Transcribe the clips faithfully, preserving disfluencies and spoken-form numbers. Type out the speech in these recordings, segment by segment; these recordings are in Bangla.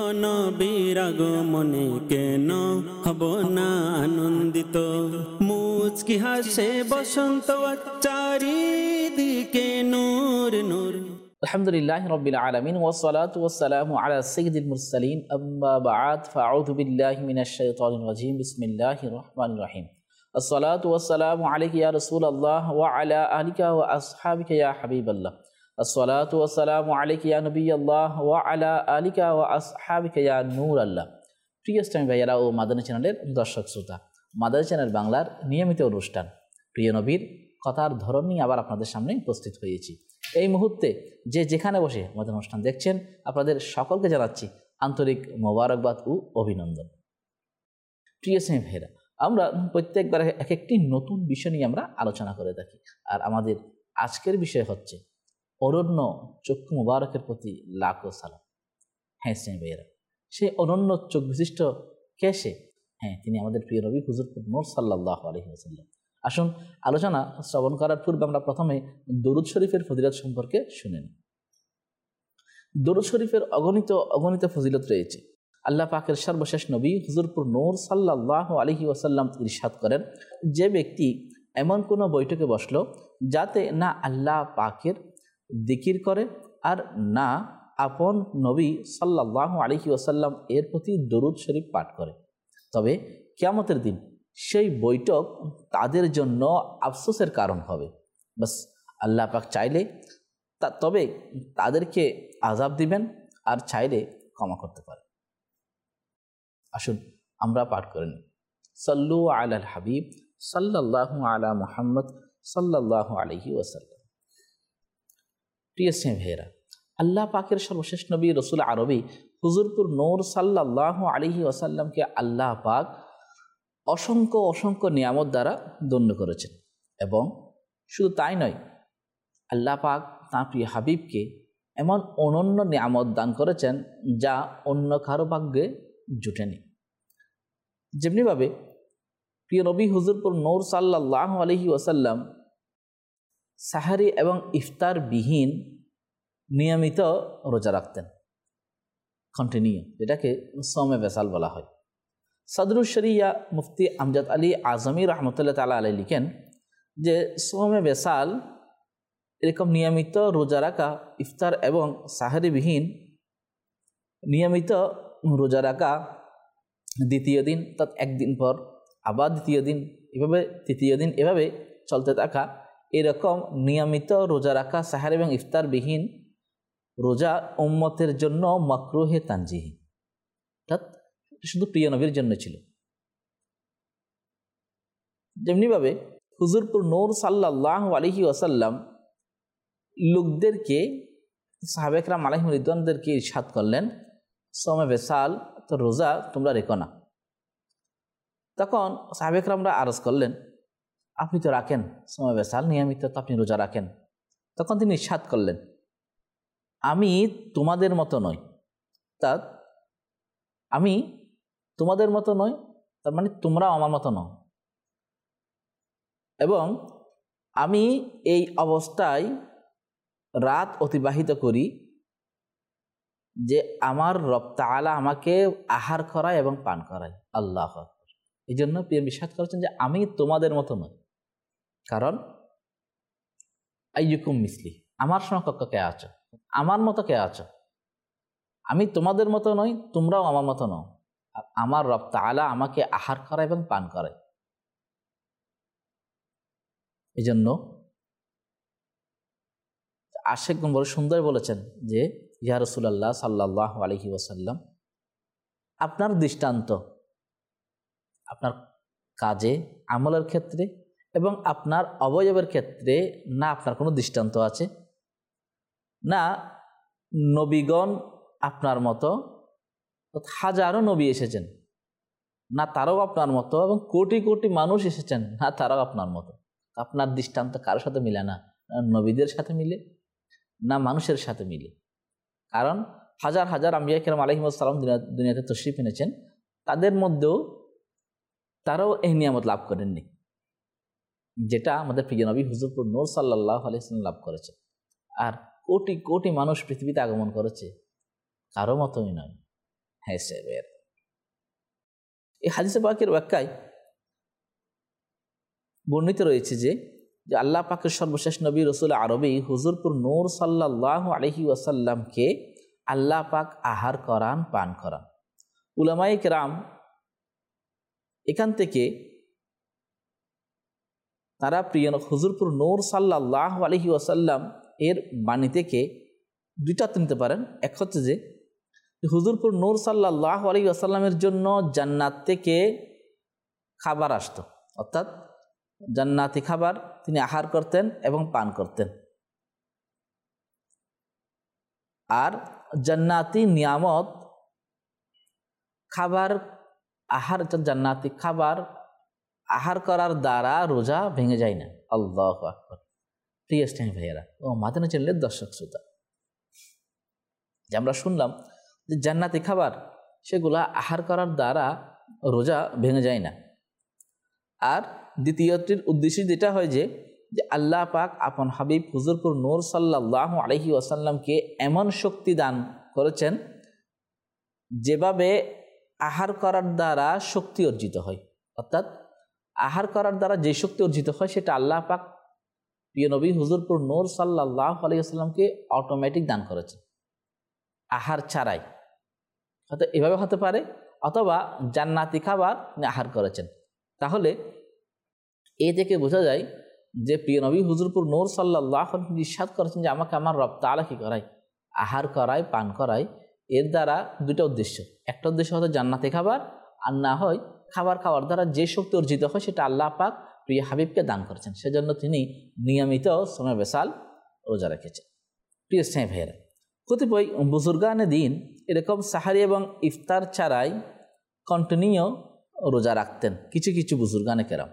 নবীর আগমনে কেন হব না আনন্দিত। মুচকি হাসে বসন্ত চারিদিকে নূর নূর। আলহামদুলিল্লাহ রাব্বিল আলামিন ওয়াসসালাতু ওয়াসসালামু আলা সাইয়্যিদিল মুরসালিন আম্মা বা'দ ফাআউযু বিল্লাহি মিনাশ শাইতানির রাজীম বিসমিল্লাহির রহমানির রহিম। আসসালাতু ওয়াসসালামু আলাইকা ইয়া রাসূলুল্লাহ ওয়া আলা আলিকা ওয়া আসহাবিকা ইয়া হাবিবাল্লাহ। আসসালাতু ওয়াসসালামু আলাইকা ইয়া নবিয়াল্লাহ ওয়া আলা আলিকা ওয়া আসহাবিকা ইয়া নূরাল্লাহ। প্রিয় ইসলামী ভাইয়েরা ও মাদানী চ্যানেলের দর্শক শ্রোতা, মাদানী চ্যানেল বাংলার নিয়মিত অনুষ্ঠান প্রিয় নবীর কথার ধরন নিয়ে আবার আপনাদের সামনে উপস্থিত হয়েছি। এই মুহূর্তে যে যেখানে বসে আমাদের অনুষ্ঠান দেখছেন, আপনাদের সকলকে জানাচ্ছি আন্তরিক মোবারকবাদ ও অভিনন্দন। প্রিয় ইসলামী ভাইয়েরা, আমরা প্রত্যেকবার এক একটি নতুন বিষয় নিয়ে আমরা আলোচনা করে থাকি, আর আমাদের আজকের বিষয় হচ্ছে অনন্য চক্ষু মুবারকের প্রতি লাখো সালাম। হ্যাঁ ইসলামী ভাইয়েরা, সেই অনন্য চোখ বিশিষ্ট কে সে? হ্যাঁ, তিনি আমাদের প্রিয় নবী হুজুর নূর সাল্লাল্লাহু আলাইহি ওয়াসাল্লাম। আসুন আলোচনা শ্রবণ করার পূর্বে আমরা প্রথমে দরুদ শরীফের ফজিলত সম্পর্কে শুনে নিই। দরুদ শরীফের অগণিত অগণিত ফজিলত রয়েছে। আল্লাহ পাকের সর্বশেষ নবী হুজুরপুর নূর সাল্লাল্লাহু আলাইহি ওয়াসাল্লাম ইরশাদ করেন, যে ব্যক্তি এমন কোনো বৈঠকে বসলো যাতে না আল্লাহ পাকের জিকির করে আর না আপন নবী সাল্লাল্লাহু আলাইহি ওয়াসাল্লাম এর প্রতি দরুদ শরীফ পাঠ করে, তবে কিয়ামতের দিন সেই বৈঠক তাদের জন্য আফসোসের কারণ হবে। বাস আল্লাহ পাক চাইলে তা তবে তাদেরকে আযাব দিবেন, আর চাইলে ক্ষমা করতে পারে। আসুন আমরা পাঠ করে নিই। সাল্লু আলাল হাবিব সাল্লাল্লাহু আলা মুহাম্মদ সাল্লাল্লাহু আলাইহি ওয়াসাল্লাম। প্রিয় ইসলামী ভাইয়েরা, আল্লাহ পাকের সর্বশেষ নবী রসুল আরবি হুজুরপুর নূর সাল্লাল্লাহু আলাইহি ওয়াসাল্লামকে আল্লাহ পাক অসংখ্য অসংখ্য নিয়ামত দ্বারা ধন্য করেছেন, এবং শুধু তাই নয়, আল্লাহ পাক তাঁর প্রিয় হাবিবকে এমন অনন্য নিয়ামত দান করেছেন যা অন্য কারো ভাগ্যে জুটেনি। যেমনিভাবে প্রিয় নবী হুজুরপুর নূর সাল্লাল্লাহু আলাইহি ওয়াসাল্লাম সাহারি এবং ইফতার বিহীন নিয়মিত রোজা রাখতেন, কন্টিনিউ, যেটাকে সৌমে বেসাল বলা হয়। সদরুল শরিয়া মুফতি আমজাদ আলী আজমি রহমতুল্লাহ তাআলা আলাইহি লিখেন যে সৌমে বেসাল এরকম নিয়মিত রোজা রাখা, ইফতার এবং সাহারিবিহীন নিয়মিত রোজা রাখা, দ্বিতীয় দিন তার একদিন পর আবার দ্বিতীয় দিন, এভাবে তৃতীয় দিন, এভাবে চলতে থাকা, এরকম নিয়মিত রোজা রাখা সাহারি এবং ইফতারবিহীন রোজা উম্মতের জন্য মাকরুহে তানজিহি, অর্থাৎ শুধু প্রিয় নবীর জন্য ছিল। যেমনিভাবে হুজুরপুর নূর সাল্লাল্লাহু আলাইহি ওয়াসাল্লাম লোকদেরকে, সাহাবা ইকরাম আলাইহিম রিদওয়ানদেরকে ইরশাদ করলেন, সৌমে বেসাল তো রোজা তোমরা রেখো না। তখন সাহাবা ইকরামরা আরজ করলেন, আপনি তো রাখেন সৌমে বেসাল নিয়মিত, তো আপনি রোজা রাখেন। তখন তিনি ইরশাদ করলেন, আমি তোমাদের মতো নই, তা আমি তোমাদের মতো নই, তার মানে তোমরাও আমার মতো নও, এবং আমি এই অবস্থায় রাত অতিবাহিত করি যে আমার রব তাআলা আমাকে আহার করায় এবং পান করায়। আল্লাহু আকবার। এই জন্য প্রিয় বিশ্বাস করেছেন যে আমি তোমাদের মতো নই, কারণ আইয়ুকুম মিসলি, আমার সমকক্ষ কে আছো, আমার মতো কে আছো, আমি তোমাদের মতো নই, তোমরাও আমার মতো নও, আর আমার রব তাআলা আমাকে আহার করায় এবং পান করায়। এই জন্য আশেক বড় সুন্দর বলেছেন যে, ইয়া রাসূলুল্লাহ সাল্লাল্লাহু আলাইহি ওয়াসাল্লাম, আপনার দৃষ্টান্ত আপনার কাজে আমলের ক্ষেত্রে এবং আপনার অবয়বের ক্ষেত্রে না আপনার কোনো দৃষ্টান্ত আছে, না নবীগণ আপনার মতো হাজারো নবী এসেছেন, না তারাও আপনার মতো, এবং কোটি কোটি মানুষ এসেছেন, না তারাও আপনার মতো। আপনার দৃষ্টান্ত কারোর সাথে মিলে না, নবীদের সাথে মিলে না মানুষের সাথে মিলে। কারণ হাজার হাজার আম্বিয়া কিরাম আলাইহিমুস সালাম দুনিয়াতে তশরিফ এনেছেন, তাদের মধ্যেও তারাও এই নিয়ামত লাভ করেননি যেটা আমাদের প্রিয় নবী হুজুরপুর নূর সাল্লাল্লাহু আলাইহি ওয়াসাল্লাম লাভ করেছে। আর কোটি কোটি মানুষ পৃথিবীতে আগমন করেছে, কারো মতই নয়। হ্যাঁ সাহেবের। এই হাদিসে পাকের ব্যাখ্যায় বর্ণিত রয়েছে যে যে আল্লাহ পাকের সর্বশেষ নবী রসুল আরবি হুজুরপুর নূর সাল্লাল্লাহু আলাইহি ওয়াসাল্লামকে আল্লাহ পাক আহার করান, পান করান। উলামায়ে কেরাম এখান থেকে তারা প্রিয় হুজুরপুর নূর সাল্লাল্লাহু আলাইহি ওয়াসাল্লাম এর বাণী থেকে দুইটা অর্থ নিতে পারেন। এক হচ্ছে যে হুজুরপুর নূর সাল্লাল্লাহু আলাইহি ওয়াসাল্লামের জন্য জান্নাত থেকে খাবার আসতো, অর্থাৎ জান্নাতি খাবার তিনি আহার করতেন এবং পান করতেন। আর জান্নাতি নিয়ামত খাবার আহার, জান্নাতি খাবার আহার করার দ্বারা রোজা ভেঙে যায় না। আল্লাহু আকবার। প্রিয় ইসলামী ভাইয়েরা ও মাদানী চ্যানেলের দর্শক শ্রোতা, যে আমরা শুনলাম যে জান্নাতি খাবার সেগুলা আহার করার দ্বারা রোজা ভেঙে যায় না। আর দ্বিতীয়টির উদ্দেশ্য যেটা হয় যে যে আল্লাহ পাক আপন হাবিব হুজুরপুর নূর সাল্লাল্লাহু আলাইহি ওয়াসাল্লামকে এমন শক্তি দান করেছেন যেভাবে আহার করার দ্বারা শক্তি অর্জিত হয়, অর্থাৎ আহার করার দ্বারা যে শক্তি অর্জিত হয় সেটা আল্লাহ পাক প্রিয় নবী হুজুরপুর নূর সাল্লাল্লাহু আলাইহি ওয়াসাল্লামকে অটোমেটিক দান করেছেন আহার ছাড়াই। হয়তো এভাবে হতে পারে, অথবা জান্নাতি খাবার আহার করেছেন। তাহলে এ থেকে বোঝা যায় যে প্রিয় নবী হুজুরপুর নূর সাল্লাল্লাহু আলাইহি ওয়াসাল্লাম ইরশাদ করেছেন যে আমাকে আমার রব তাআলা কি করায়, আহার করায়, পান করায়। এর দ্বারা দুটো উদ্দেশ্য, একটা উদ্দেশ্য হয়তো জান্নাতি খাবার, আর না হয় খাবার খাওয়ার দ্বারা যে শক্তি অর্জিত হয় সেটা আল্লাহ পাক প্রিয় হাবিবকে দান করেছেন, সেজন্য তিনি নিয়মিত সময় বেসাল রোজা রেখেছেন। প্রিয় স্নেহ ভাইয়েরা, কতিপয় বুজুর্গানে দিন এরকম সাহারি এবং ইফতার ছাড়াই কন্টিনিউ রোজা রাখতেন, কিছু কিছু বুজুর্গানে কেরাম।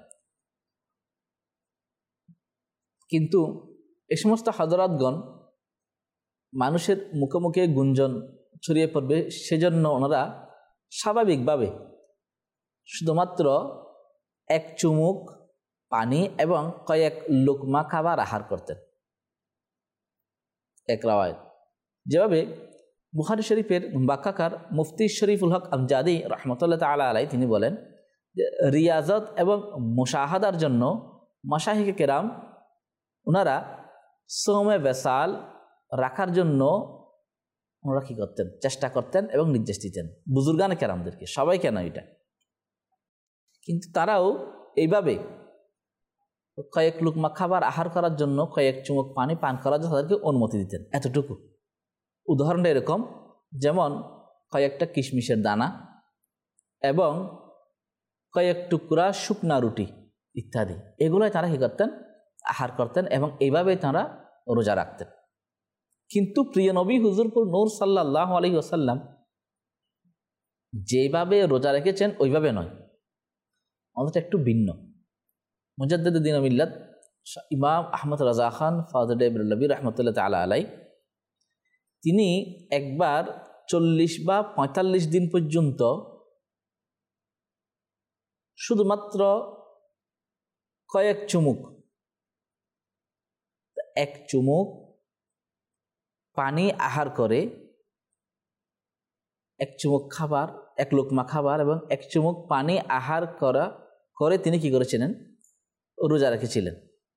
কিন্তু এ সমস্ত হযরতগণ মানুষের মুখে মুখে গুঞ্জন ছড়িয়ে পড়বে, সেজন্য ওনারা স্বাভাবিকভাবে শুধুমাত্র এক চুমুক পানি এবং কয়েক লুকমা খাবার আহার করতেন। এক রাওয়ায়াত যেভাবে বুখারী শরীফের ব্যাখ্যাকার মুফতি শরীফুল হক আমজাদি রহমতুল্লাহ তাআলা আলাইহি তিনি বলেন যে রিয়াজত এবং মুশাহাদার জন্য মাশাইখে কেরাম ওনারা সময় বেসাল রাখার জন্য ওনারা কী করতেন, চেষ্টা করতেন এবং নির্দেশ দিতেন বুজুর্গানে কেরামদেরকে, সবাইকে না এটা। কিন্তু তারাও এইভাবে কয়েক লুকমা খাবার আহার করার জন্য, কয়েক চুমুক পানি পান করার জন্য তাদেরকে অনুমতি দিতেন, এতটুকু। উদাহরণটা এরকম, যেমন কয়েকটা কিশমিশের দানা এবং কয়েক টুকরা শুকনা রুটি ইত্যাদি, এগুলোই তারা কী করতেন, আহার করতেন এবং এইভাবেই তারা রোজা রাখতেন। কিন্তু প্রিয় নবী হুজুরপুর নূর সাল্লাল্লাহু আলাইহি ওয়াসাল্লাম যেভাবে রোজা রেখেছেন ওইভাবে নয়, আমাদের একটু ভিন্ন। মুজাদ্দিদ দ্বীন মিল্লাত ইমাম আহমদ রাজা খান ফাজলে বেরলভী রহমতুল্লাহ তাআলা আলাইহি তিনি একবার চল্লিশ বা পঁয়তাল্লিশ দিন পর্যন্ত শুধুমাত্র কয়েক চুমুক, এক চুমুক পানি আহার করে, এক চুমুক খাবার, এক লোকমা খাবার এবং এক চুমুক পানি আহার করা করে তিনি কি করেছিলেন, রোজা রেখেছিলেন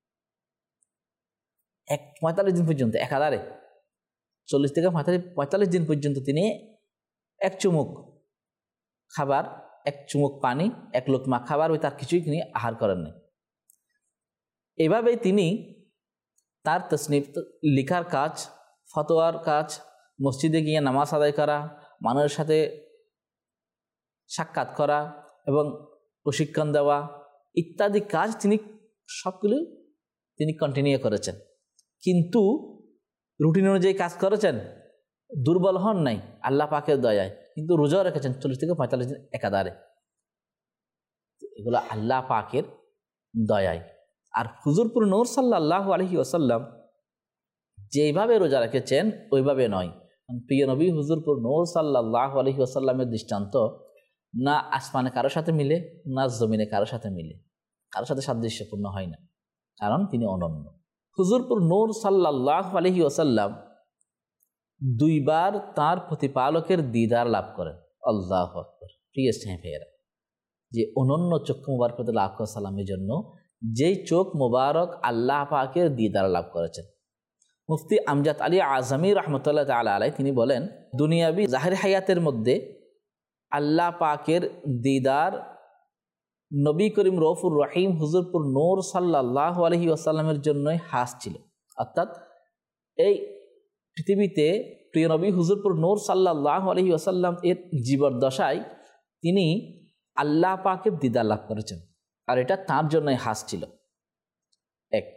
এক পঁয়তাল্লিশ দিন পর্যন্ত। একাধারে চল্লিশ থেকে পঁয়তাল্লিশ পঁয়তাল্লিশ দিন পর্যন্ত তিনি এক চুমুক খাবার, এক চুমুক পানি, এক লোকমা খাবার, ওই তার কিছুই তিনি আহার করেননি। এভাবেই তিনি তার তসনিফ লিখার কাজ, ফতোয়ার কাজ, মসজিদে গিয়ে নামাজ আদায় করা, মানুষের সাথে সাক্ষাৎ করা এবং প্রশিক্ষণ দেওয়া ইত্যাদি কাজ তিনি সবগুলো তিনি কন্টিনিউ করেছেন। কিন্তু রুটিন অনুযায়ী কাজ করেছেন, দুর্বল হন নাই আল্লাহ পাকের দয়ায়, কিন্তু রোজাও রেখেছেন চল্লিশ থেকে পঁয়তাল্লিশ দিন একাধারে। এগুলো আল্লাহ পাকের দয়ায়। আর হুজুরপুর নূর সাল্লাল্লাহু আলাইহি ওয়াসাল্লাম যেভাবে রোজা রেখেছেন ওইভাবে নয়। প্রিয় নবী হুজুরপুর নূর সাল্লাল্লাহু আলাইহি ওয়াসাল্লামের দৃষ্টান্ত না আসমানে কারোর সাথে মিলে, না জমিনে কারোর সাথে মিলে, কারোর সাথে সাদৃশ্যপূর্ণ হয় না, কারণ তিনি অনন্য। হুজুরপুর নূর সাল্লাল্লাহু আলাইহি ওয়াসাল্লাম দুইবার তার প্রতিপালকের দিদার লাভ করেন, আল্লাহু আকবার। প্রিয় স্নেহ ভাইয়েরা, যে অনন্য চক্ষু মুবারক লাভ করা সালামের জন্য যেই চোখ মুবারক আল্লাহ পাকের দিদার লাভ করেছেন। মুফতি আমজাদ আলী আজমি রহমতুল্লাহ তাআলা আলাইহি তিনি বলেন, দুনিয়াবি জাহির হায়াতের মধ্যে আল্লাহ পাকের দিদার নবী করিম রউফুর রহিম হুজুরপুর নূর সাল্লাল্লাহু আলাইহি ওয়াসাল্লামের জন্যই হাস ছিল। অর্থাৎ এই পৃথিবীতে প্রিয় নবী হুজুরপুর নূর সাল্লাল্লাহু আলাইহি ওয়াসাল্লাম এর জীবদ্দশায় তিনি আল্লাহ পাকের দিদার লাভ করেছেন, আর এটা তার জন্যই হাস ছিল। এক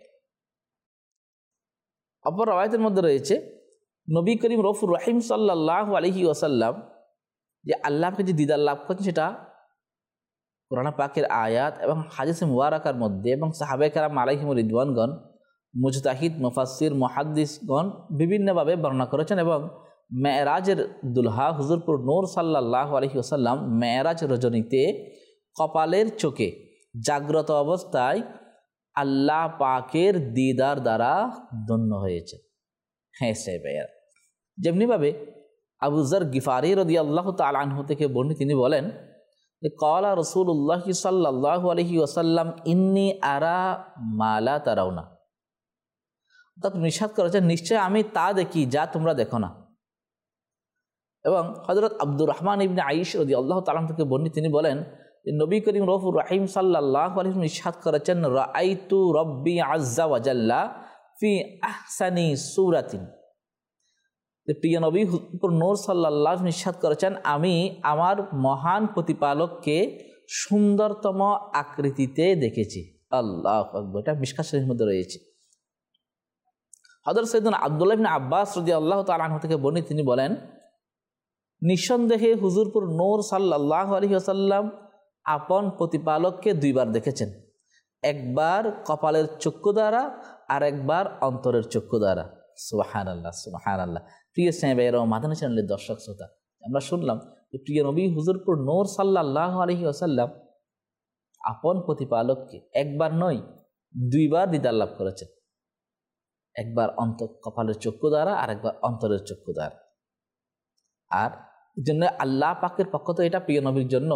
অপর রাওয়ায়াতের মধ্যে রয়েছে নবী করিম রউফুর রহিম সাল্লাল্লাহু আলাইহি ওয়াসাল্লাম যে আল্লাহ পাকের যে দিদার লাভ করেছেন সেটা কোরআন পাকের আয়াত এবং হাদিস মুবারাকার মধ্যে এবং সাহাবায়ে কেরাম আলাইহিম রিদওয়ানগণ, মুজতাহিদ, মুফাসসির, মুহাদ্দিসগণ বিভিন্নভাবে বর্ণনা করেছেন। এবং মেরাজের দুলহা হুজুরপুর নূর সাল্লাল্লাহু আলাইহি ওয়াসাল্লাম মেরাজ রজনীতে কপালের চোখে জাগ্রত অবস্থায় আল্লাহ পাকের দিদার দ্বারা ধন্য হয়েছে। হ্যাঁ সে ভাইয়ার, যেমনিভাবে আবু যর গিফারি রাদিয়াল্লাহু তাআলা আনহু থেকে বর্ণিত, তিনি বলেন যে ক্বালা রাসূলুল্লাহ সাল্লাল্লাহু আলাইহি ওয়াসাল্লাম ইন্নী আরা মা লা তারাউনা। অর্থাৎ নিষাদ করেছেন, নিশ্চয় আমি তা দেখি যা তোমরা দেখো না। এবং হযরত আব্দুর রহমান ইবনে আইশ রাদিয়াল্লাহু তাআলা থেকে বর্ণিত, তিনি বলেন যে নবী করিম রউফুর রহিম সাল্লাল্লাহু আলাইহি ওয়াসাল্লাম নিষাদ করেছেন, রাআইতু রাব্বি আযজা ওয়া জাল্লা ফি আহসানি সূরাতিন। প্রিয় নবী হুজুর নূর সাল্লাল্লাহু আলাইহি নিষাদ করেছেন, আমি আমার মহান প্রতিপালককে সুন্দরতম আকৃতিতে দেখেছি। আল্লাহু আকবার। এটা মিশকাত শরীফের মধ্যে রয়েছে। হযরত সাইয়েদনা আব্দুল্লাহ ইবনে আব্বাস রাদিয়াল্লাহু তাআলা আনহু থেকে বর্ণিত, তিনি বলেন, নিঃসন্দেহে হুজুরপুর নূর সাল্লাল্লাহু আলাইহি ওয়াসাল্লাম আপন প্রতিপালককে দুইবার দেখেছেন, একবার কপালের চক্ষু দ্বারা আর একবার অন্তরের চক্ষু দ্বারা। সুবহানাল্লাহ, সুবহানাল্লাহ। প্রিয় সাহাবায়ে মাদানী চ্যানেলের দর্শক শ্রোতা, আমরা শুনলাম যে প্রিয় নবী হুজুরপুর নূর সাল্লাল্লাহু আলাইহি ওয়াসাল্লাম আপন প্রতিপালককে একবার নয় দুইবার দিদার লাভ করেছেন, একবার অন্তর কপালের চক্ষু দ্বারা আর একবার অন্তরের চক্ষু দ্বারা। আর এই জন্য আল্লাহ পাকের পক্ষ থেকে এটা প্রিয় নবীর জন্য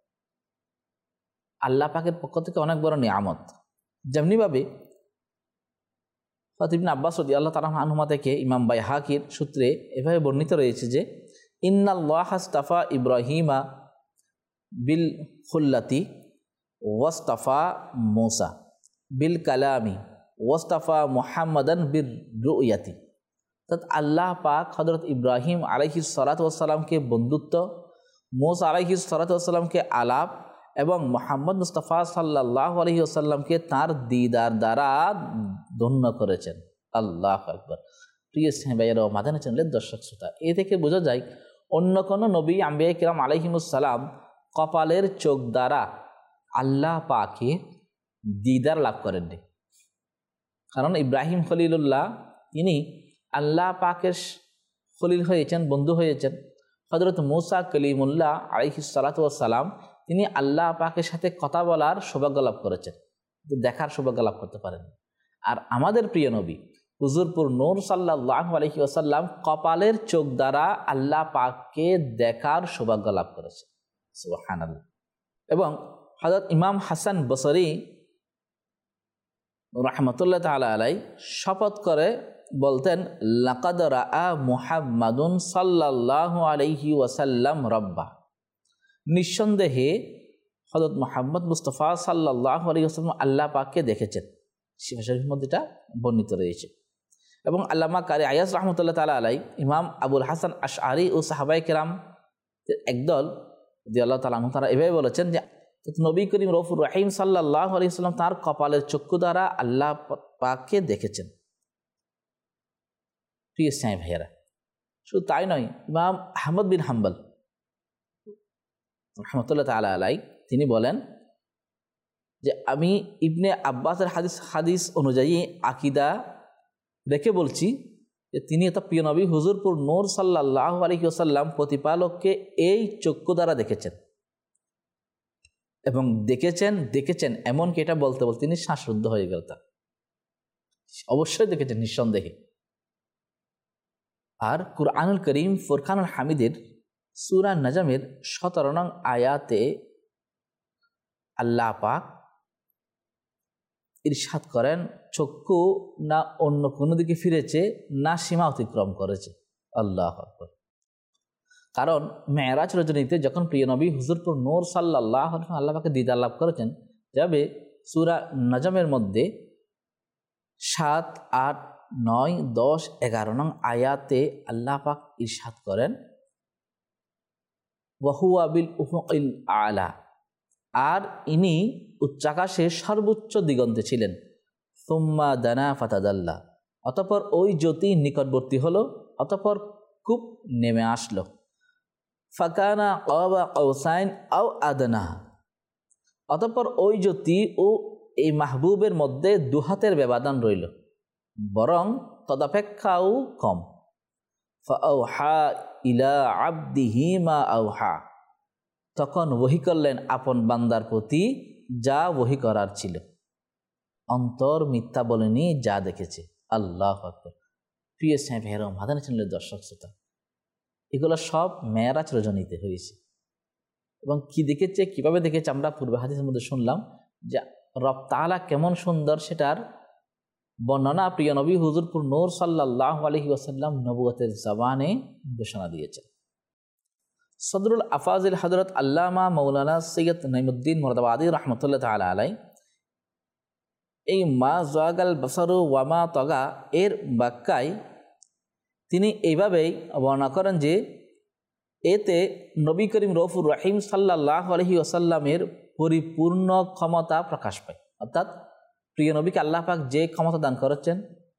আল্লাহ পাকের পক্ষ থেকে অনেক বড় নিয়ামত। যেমনিভাবে হযরত ইবনে আব্বাস রাদিয়াল্লাহু তাআলা আনহুমা থেকে ইমাম বাইহাকির সূত্রে এভাবে বর্ণিত রয়েছে যে ইন্নাল্লাহা আস্তাফা ইব্রাহিমা বিল খুল্লাতি ওয়াস্তাফা মূসা বিল কালামি ওয়াস্তাফা মুহাম্মাদান বির রুয়াতি। অর্থাৎ আল্লাহ পাক হযরত ইব্রাহিম আলাইহিস সালাতু ওয়াস সালামকে বন্ধুত্ব, মূসা আলাইহিস সালাতু ওয়াস সালামকে আলাপ এবং মুহাম্মদ মুস্তাফা সাল্লাল্লাহু আলাইহি ওয়াসাল্লামকে তার দিদার দ্বারা ধন্য করেছেন। আল্লাহু আকবার। প্রিয় সাহাবায়ে ও মাদানী চ্যানেলের দর্শক শ্রোতা, এ থেকে বোঝা যায় অন্য কোনো নবী আম্বিয়া কিরাম আলাইহিমুস সালাম কপালের চোখ দ্বারা আল্লাহ পাকে দিদার লাভ করেননি। কারণ ইব্রাহিম খলিলুল্লাহ তিনি আল্লাহ পাকের খলিল হয়েছেন, বন্ধু হয়েছেন। হযরত মূসা কলিমুল্লাহ আলাইহিস সালাতু ওয়াস সালাম তিনি আল্লাহ পাকের সাথে কথা বলার সৌভাগ্য লাভ করেছেন, দেখার সৌভাগ্য লাভ করতে পারেন। আর আমাদের প্রিয় নবী হুজুরপুর নূর সাল্লাল্লাহু আলাইহি ওয়াসাল্লাম কপালের চোখ দ্বারা আল্লাহ পাককে দেখার সৌভাগ্য লাভ করেছেন। সুবহানাল্লাহ। এবং হযরত ইমাম হাসান বসরি রাহমাতুল্লাহ তাআলা আলাইহি শপথ করে বলতেন, লাকাদ রাআ মুহাম্মাদুন সাল্লাল্লাহু আলাইহি ওয়াসাল্লাম রাব্বা। নিঃসন্দেহে হযরত মুহাম্মদ মুস্তাফা সাল্লাল্লাহু আলাইহি ওয়াসাল্লাম আল্লাহ পাককে দেখেছেন। শিফা শরীফের মধ্যে এটা বর্ণিত রয়েছে। এবং আল্লামা কারি আয়াজ রাহমাতুল্লাহ তাআলা আলাইহি ইমাম আবুল হাসান আশআরি ও সাহাবায়ে কেরাম একদল রাদিয়াল্লাহু তাআলা আনহু তারা এভাবে বলেছেন যে নবী করিম রউফুর রহিম সাল্লাল্লাহু আলাইহি ওয়াসাল্লাম তার কপালের চক্ষু দ্বারা আল্লাহ পাককে দেখেছেন। প্রিয় সাহেব ভাইয়েরা, শুধু তাই নয়, ইমাম আহমদ বিন হাম্বল রাহমাতুল্লাহ তাআলা আলাইহি তিনি বলেন যে আমি ইবনে আব্বাসের হাদিস হাদিস অনুযায়ী আকীদা রেখে বলছি যে তিনি এটা প্রিয় নবী হুজুরপুর নূর সাল্লাল্লাহু আলাইহি ওয়াসাল্লাম প্রতিপালককে এই চক্ষু দ্বারা দেখেছেন। এবং দেখেছেন দেখেছেন এমনকি এটা বলতে বলতে তিনি শ্বাসরুদ্ধ হয়ে গেল। তা অবশ্যই দেখেছেন নিঃসন্দেহে। আর কুরআনুল করিম ফুরকানুল হামিদের সূরা নাজমের সতেরো নং আয়াতে আল্লাহ পাক ইরশাদ করেন, চক্ষু না অন্য কোনো দিকে ফিরেছে না সীমা অতিক্রম করেছে। আল্লাহু আকবার। কারণ মেরাজ রজনীতে যখন প্রিয় নবী হুজুরপুর নূর সাল্লাল্লাহু আলাইহি ওয়াসাল্লাম আল্লাহ পাকে দিদার লাভ করেছেন, যাবে সূরা নাজমের মধ্যে সাত, আট, নয়, দশ, এগারো নং আয়াতে আল্লাহ পাক ইরশাদ করেন, ওয়াহুয়া বিল উফুকিল আলা, আর ইনি উচ্চাকাশে সর্বোচ্চ দিগন্তে ছিলেন। সুম্মা দানা ফাতাদাল্লা, অতঃপর ওই জ্যোতি নিকটবর্তী হলো, অতঃপর খুব নেমে আসলো। ফাকানা ক্বাবা কাউসাইন আও আদনা, অতঃপর ওই জ্যোতি ও এই মাহবুবের মধ্যে দুহাতের ব্যবধান রইল, বরং তদাপেক্ষাও কম। ফাআওহা ইলা আবদিহি মা আওহা, তখন ওহী করলেন আপন বান্দার প্রতি যা ওহী করার ছিল। অন্তর মিথ্যা বলেনি, যা দেখেছে। আল্লাহু আকবার। প্রিয় সাহেব হেরম মাদানী চ্যানেলের দর্শক শ্রোতা, এগুলো সব মেরাজ রজনীতে হয়েছে। এবং কি দেখেছে, কিভাবে দেখেছে, আমরা পূর্বে হাদিসের মধ্যে শুনলাম যে রব তাআলা কেমন সুন্দর সেটার বর্ণনা প্রিয় নবী হুজুরপুর নূর সাল্লাল্লাহু আলাইহি ওয়াসাল্লাম নবুয়তের জবানে ঘোষণা দিয়েছেন। সদরুল আফাজিল হযরত আল্লামা মাওলানা সৈয়দ নাঈমুদ্দিন মুরাদাবাদী রাহমাতুল্লাহ তাআলা আলাইহি এই মা যাগাল বসরু ওয়া মা তাগা এর ব্যাখ্যায় তিনি এইভাবেই বর্ণনা করেন যে এতে নবী করিম রউফুর রহিম সাল্লাল্লাহু আলাইহি ওয়াসাল্লামের পরিপূর্ণ ক্ষমতা প্রকাশ পায়। অর্থাৎ প্রিয় নবীকে আল্লাহ পাক যে ক্ষমতা দান করেছেন,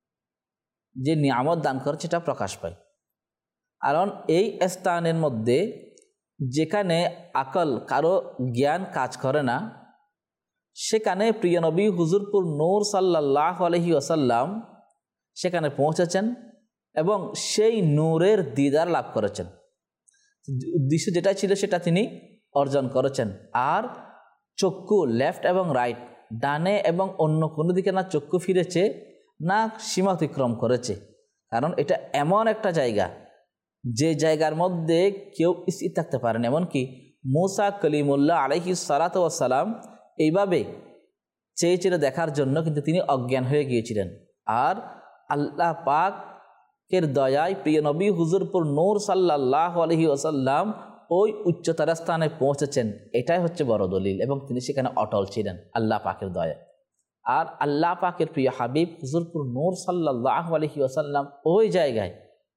যে নিয়ামত দান করেছে, সেটা প্রকাশ পায়। কারণ এই স্থানের মধ্যে যেখানে আকল কারো জ্ঞান কাজ করে না, সেখানে প্রিয় নবী হুজুরপুর নূর সাল্লাল্লাহু আলাইহি ওয়াসাল্লাম সেখানে পৌঁছেছেন এবং সেই নূরের দিদার লাভ করেছেন। উদ্দেশ্য যেটা ছিল সেটা তিনি অর্জন করেছেন। আর চক্ষু লেফট এবং রাইট, ডানে এবং অন্য কোনো দিকে না চক্ষু ফিরেছে না সীমা অতিক্রম করেছে। কারণ এটা এমন একটা জায়গা যে জায়গার মধ্যে কেউ স্থির থাকতে পারেন। এমনকি মুসা কলিমুল্লাহ আলাইহিস সালাতু ওয়াস সালাম এইভাবে চেয়ে চেয়ে দেখার জন্য কিন্তু তিনি অজ্ঞান হয়ে গিয়েছিলেন। আর আল্লাহ পাকের দয়ায় প্রিয় নবী হুজুরপুর নূর সাল্লাল্লাহু আলাইহি ওয়াসাল্লাম ওই উচ্চতর স্থানে পৌঁছেছেন। এটাই হচ্ছে বড় দলিল, এবং তিনি সেখানে অটল ছিলেন আল্লাহ পাকের দয়ায়। আর আল্লাহ পাকের প্রিয় হাবিব হুজুরপুর নূর সাল্লাল্লাহু আলাইহি ওয়াসাল্লাম ওই জায়গায়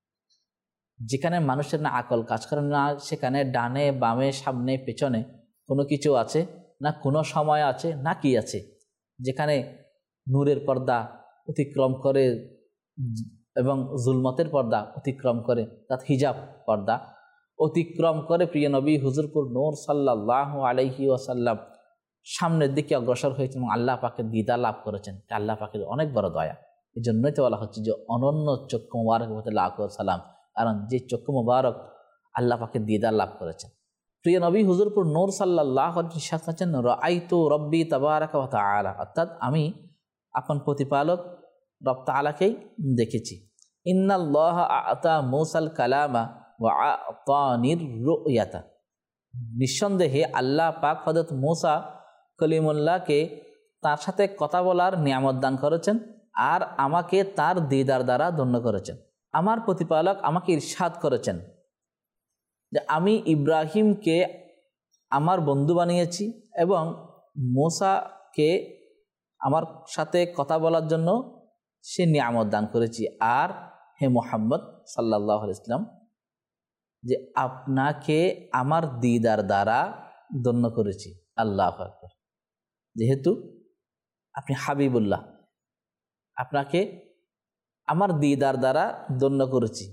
যেখানে মানুষের না আকল কাজ করে না, সেখানে ডানে বামে সামনে পেছনে কোনো কিছু আছে না, কোনো সময় আছে না, কি আছে, যেখানে নূরের পর্দা অতিক্রম করে এবং জুলমতের পর্দা অতিক্রম করে, তার হিজাব পর্দা অতিক্রম করে প্রিয় নবী হুজুরপুর নূর সাল্লাল্লাহু আলাইহি ওয়াসাল্লাম সামনের দিকে অগ্রসর হয়েছেন এবং আল্লাহ পাকের দিদার লাভ করেছেন। আল্লাহ পাকের অনেক বড় দয়া। এই জন্যই তো বলা হচ্ছে যে অনন্য চক্ষু মুবারক হতে লাখ সালাম, কারণ যে চক্ষু মুবারক আল্লাহ পাকের দিদার লাভ করেছেন। প্রিয় নবী হুজুরপুর নূর সাল্লাল্লাহু আলাইহি ওয়াসাল্লাম রাআইতু রব্বি তাবারাকা ওয়া তাআলা, অর্থাৎ আমি আপন প্রতিপালক রব তাআলাকেই দেখেছি। ইন্নাল্লাহা আ'তা মূসাল কালামা ওয়া আ'তানির রুয়াতা, নিঃসন্দেহে আল্লাহ পাক হযরত মূসা কলিমুল্লাহকে তার সাথে কথা বলার নিয়ামত দান করেছেন আর আমাকে তার দিদার দ্বারা ধন্য করেছেন। আমার প্রতিপালক আমাকে ইরশাদ করেছেন যে আমি ইব্রাহিমকে আমার বন্ধু বানিয়েছি এবং মূসাকে আমার সাথে কথা বলার জন্য সে নিয়ামত দান করেছি। আর হে মুহাম্মদ সাল্লাল্লাহু আলাইহি ওয়াসাল্লাম, যে আপনাকে আমার দিদার দ্বারা ধন্য করেছি। আল্লাহু আকবার। যেহেতু আপনি হাবিবুল্লাহ, আপনাকে আমার দিদার দ্বারা ধন্য করেছি।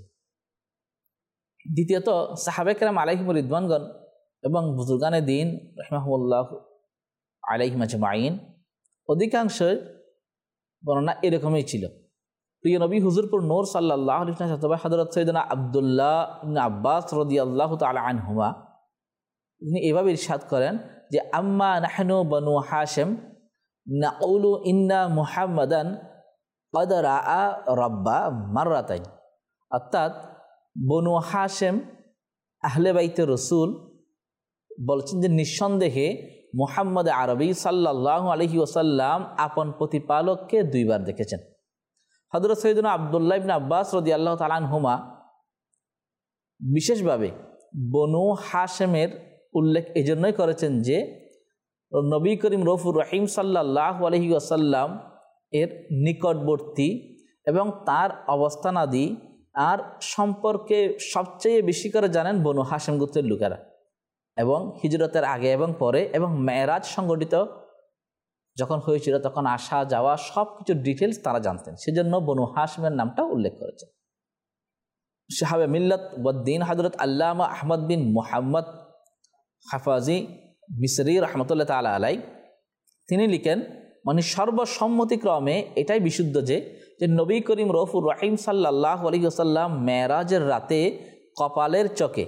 দ্বিতীয়ত সাহাবে কেরাম আলাইহিম রিদওয়ানগণ এবং বুজুর্গানে দ্বীন রাহিমাহুল্লাহ আলাইহিম আজমাইন অধিকাংশ বর্ণনা এরকমই ছিল। প্রিয় নবী হুজুরপুর নূর সাল্লাল্লাহু আলাইহি ওয়াসাল্লাম হযরত সাইয়েদনা আব্দুল্লাহ ইবনে আব্বাস রাদিয়াল্লাহু তাআলা আনহুমা তিনি এভাবে ইরশাদ করেন যে আম্মা নাহনু বনু হাশিম নাকুলু ইন্না মুহাম্মাদান ক্বাদ রাআ রাব্বা মাররাতাইন, অর্থাৎ বনু হাশিম আহলে বাইতে রসুল বলছেন যে নিঃসন্দেহে মুহাম্মদ আরবি সাল্লাল্লাহু আলাইহি ওয়াসাল্লাম আপন প্রতিপালককে দুইবার দেখেছেন। হযরত সৈয়দনা আব্দুল্লাহ ইবনে আব্বাস রাদিয়াল্লাহু তাআলা আনহুমা বিশেষভাবে বনু হাশেমের উল্লেখ এজন্যই করেছেন যে নবী করিম রউফুর রহিম সাল্লাল্লাহু আলাইহি ওয়াসাল্লাম এর নিকটবর্তী এবং তার অবস্থানাদি আর সম্পর্কে সবচেয়ে বেশি করে জানেন বনু হাশেম গোত্রের লোকেরা, এবং হিজরতের আগে এবং পরে এবং মেরাজ সংগঠিত যখন হয়েছিল তখন আসা যাওয়া সব কিছু ডিটেলস তারা জানতেন, সেজন্য বনু হাশেমের নামটা উল্লেখ করেছেন। সাহাবে মিল্লাত ওয়াদ্দিন হযরত আল্লামা আহমদ বিন মুহাম্মদ হাফাজি মিসরি রহমতুল্লাহ তাআলা আলাই তিনি লিখেন, মানে সর্বসম্মতিক্রমে এটাই বিশুদ্ধ যে যে নবী করিম রউফুর রহিম সাল্লাল্লাহু আলাইহি ওয়াসাল্লাম মেরাজের রাতে কপালের চকে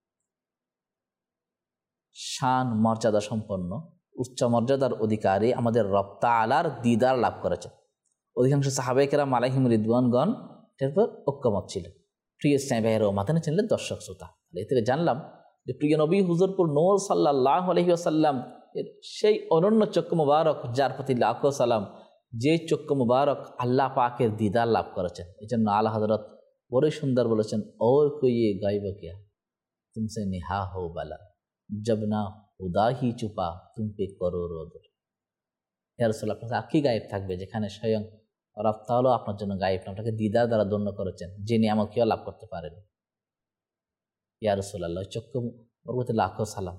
শান মর্যাদা সম্পন্ন উচ্চ মর্যাদার অধিকারী আমাদের রব তাআলার দিদার লাভ করেছেন। অধিকাংশ সাহাবায়ে কেরাম আলাইহিম রিদওয়ানগণ এরপর ঐক্যমত ছিল। প্রিয় ইসলামী ভাইয়েরা ও মাদানী চ্যানেলের দর্শক শ্রোতা, এ থেকে জানলাম যে প্রিয় নবী হুজুরপুর নূর সাল্লাল্লাহু আলাইহি ওয়াসাল্লাম এর সেই অনন্য চক্ষু মুবারক যার প্রতি লাখো সালাম, যে চক্ষু মুবারক আল্লাহ পাকের দিদার লাভ করেছেন। এই জন্য আলা হযরত বড়ই সুন্দর বলেছেন, ওর কুইয়ে গাইব কিয়া তুমসে নিহা হো বালা জব না হুদা হি চুপা তুম পে করো রোদর। ইয়া রাসূল, আপনার আর কি গায়েব থাকবে যেখানে স্বয়ং রব তাআলা আপনার জন্য গায়েব, আপনাকে দিদার দ্বারা ধন্য করেছেন, যে নিয়ামত কেউ লাভ করতে পারেন। ইয়া রাসূলুল্লাহ, চক্ষু বরকতে লাখো সালাম,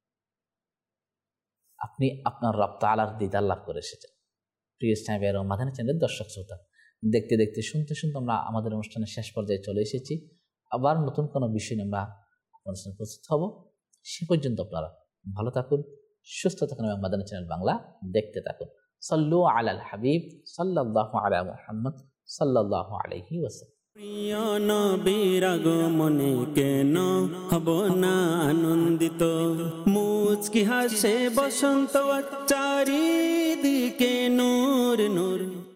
আপনি আপনার রব তাআলার দিদার লাভ করে এসেছেন। প্রিয় ইসলামী ভাইয়েরা ও মাদানী চ্যানেলের দর্শক শ্রোতা, দেখতে দেখতে শুনতে শুনতে আমরা আমাদের অনুষ্ঠানের শেষ পর্যায়ে চলে এসেছি। আবার নতুন কোনো বিষয় নিয়ে আমরা আপনাদের সাথে উপস্থিত হব। সে পর্যন্ত আপনারা ভালো থাকুন, সুস্থ থাকুন এবং মাদানী চ্যানেল বাংলা দেখতে থাকুন। সাল্লু আলাল হাবিব সাল্লাল্লাহু আলা মুহাম্মদ সাল্লাল্লাহু আলাইহি ওয়াসাল্লাম। প্রিয় নবীর আগমনে কেন হব না আনন্দিত, মুচকি হাসে বসন্ত চারিদিকে নূর নূর।